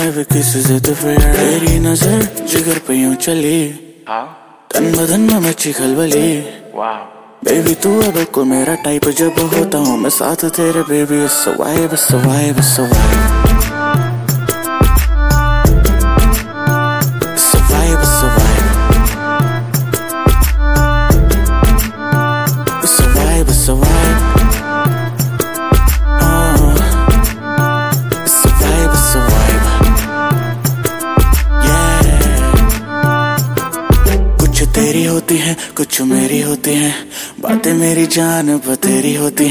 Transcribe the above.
मैं भी किसी से तो फिर तेरी नजर जिगर पे यूं चली, तन बदन में मची खलबली। बेबी तू अब को मेरा टाइप, जब होता हूँ मैं साथ तेरे baby it's a vibe, it's a vibe, it's a vibe, it's a vibe, it's a vibe, it's a vibe, it's a vibe, it's a vibe, it's a vibe, yeah। कुछ तेरी होती है कुछ मेरी होती है, बातें मेरी जान बतेरी होती